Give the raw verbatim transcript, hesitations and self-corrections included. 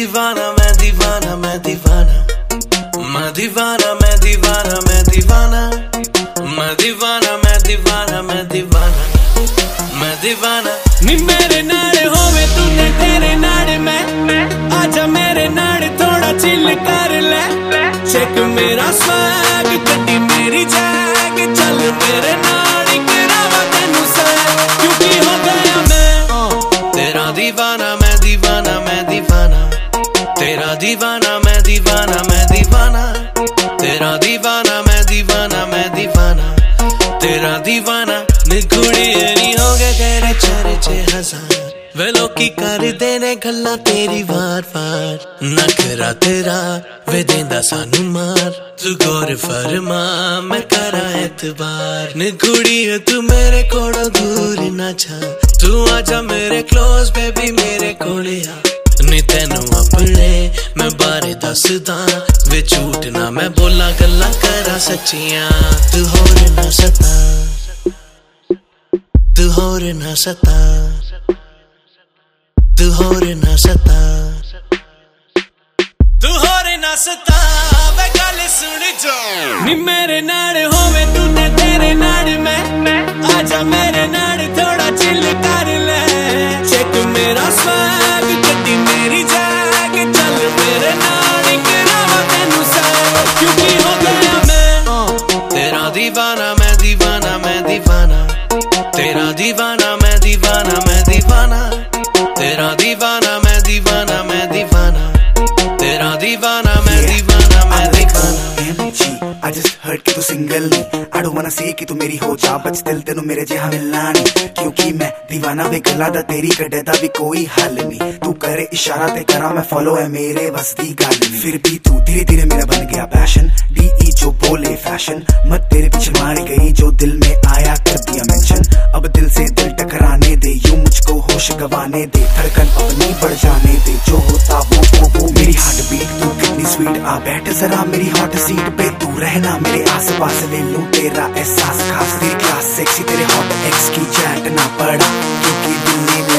दीवाना मैं दीवाना मैं दीवाना मैं दीवाना मैं दीवाना मैं दीवाना मैं दीवाना मैं दीवाना मैं दीवाना मैं दीवाना नी मेरे नाड़े होवे तूने तेरे नाड़े मैं आजा मेरे नाड़े थोड़ा चिल कर ले चेक मेरा स्वैग गड्डी मेरी जैग चल मेरे नाड़े करावा तेनू सैग क्योंकि हो गया मैं तेरा दीवाना मैं दीवाना मैं दीवाना तेरा दीवाना मैं दीवाना मैं दीवाना तेरा दीवाना मैं दीवाना मैं दीवाना तेरा दीवाना नी कुड़ी नहीं हो गए तेरे चर्चे हजार वे लोकी कर देने गल्ला तेरी वार वार नखरा तेरा वे देंदा सानू मार तू गौर फरमा मैं करा एतबार नी कुड़ी तू मेरे कोलों दूर ना जा तू आजा मेरे क्लोज बेबी मेरे कोले आ नी तेनू अपने मैं बारे दसदा वे झूठ ना मैं बोला गल्ला करा सच्चियां तू होर ना सता तू होर ना सता तू होर ना सता तू होर ना सता वे गल सुन जो नी मेरे नाड़े होवे तूने तेरे नाड़े मैं आजा मेरे नाड़े थोड़ा चिल कर ले चेक मेरा स्वैग गड्डी मेरी जैग चल मेरे नाड़े करावा तेनू सैग क्योंकि हो गया मैं तेरा दीवाना मैं दीवाना मैं दीवाना तेरा दीवाना मैं दीवाना मैं दीवाना तेरा दीवाना मैं दीवाना मैं दीवाना तेरा दीवाना मैं दीवाना मैं दीवाना I just heard कि तू सिंगल नहीं I don't wanna say कि तू मेरी हो जा बच दिल तेनू मेरे जिहा मिलना नहीं क्योंकि मैं दीवाना वे गल्ला दा तेरी कड्डे दा भी कोई हल नहीं तू करे इशारा ते करा मैं फॉलो है मेरे बस दी गल नहीं फिर भी तू धीरे धीरे मेरा बन गया पैशन डी ई जो बोले फैशन मत तेरे पीछे मारी गई जो दिल में आया कर दिया मेंशन अब दिल से दिल टकराने दे यूं मुझको होश गवाने दे धड़कन अपनी बढ़ जाने दे जो होता वो वो वो मेरी हार्ट बीट तू कितनी स्वीट आ बैठ जरा मेरी हॉट सीट पे तू रहना मेरे आस पास ले लूं तेरा एहसास खास तेरी क्लास सेक्सी तेरे हॉट एक्स की चैट ना पड़ा क्योंकि दिल ने